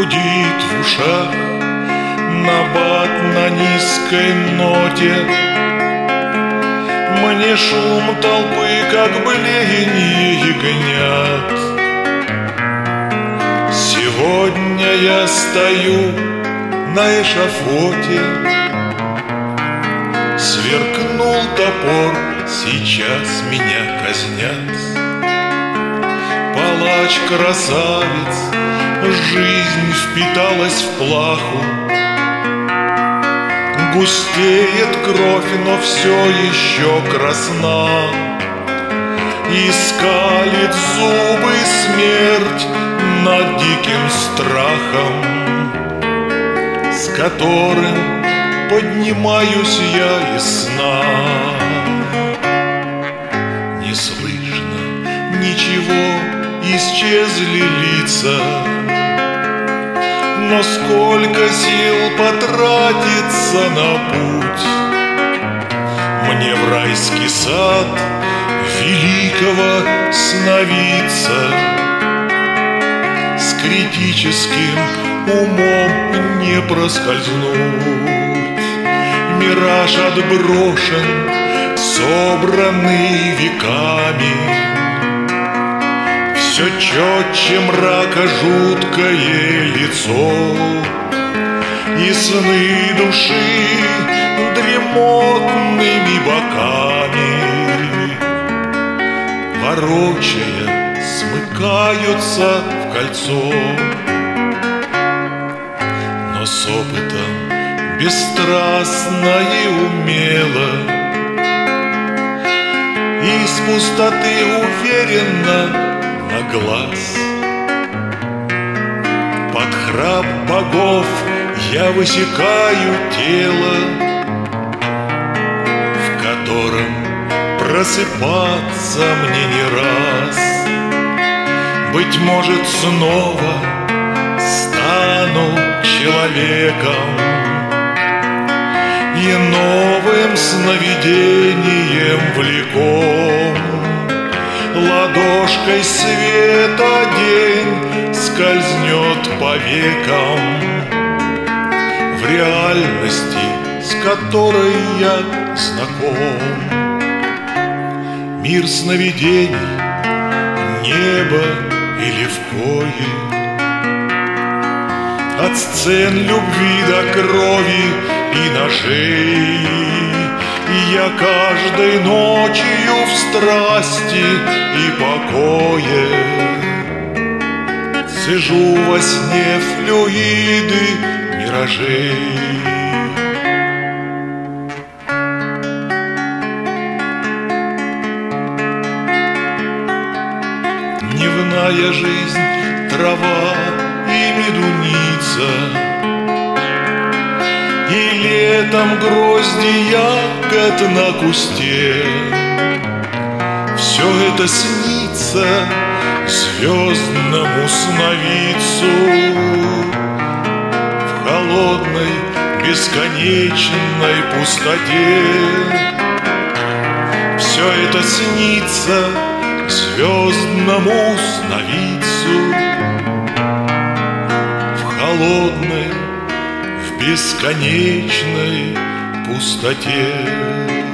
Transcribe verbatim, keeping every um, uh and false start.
гудит в ушах набат на низкой ноте. Мне шум толпы, как блеяние ягнят. Сегодня я стою на эшафоте. Сверкнул топор, сейчас меня казнят. Палач-красавец, жизнь впиталась в плаху. Густеет кровь, но все еще красна. И скалит зубы смерть над диким страхом, с которым поднимаюсь я из сна. Не слышно ничего, исчезли лица. Но сколько сил потратится на путь мне в райский сад великого сновидца. С критическим умом не проскользнуть. Мираж отброшен, собранный веками. Все четче мрака жуткое лицо, и сны души дремотными боками, ворочая, смыкаются в кольцо. Но с опытом бесстрастно и умело из пустоты уверенно на глаз. Под храп богов я высекаю тело, в котором просыпаться мне не раз. Быть может, снова стану человеком и новым сновидением влеком. Ладошкой света день скользнет по векам в реальности, с которой я знаком. Мир сновидений, небо или в кое, от сцен любви до крови и ножей. Я каждой ночью в страсти и покое сижу во сне флюиды миражей. Дневная жизнь, трава и медуница, и летом грозди ягод на кусте. Все это снится звездному сновидцу в холодной бесконечной пустоте. Все это снится звездному сновидцу в холодной бесконечной пустоте.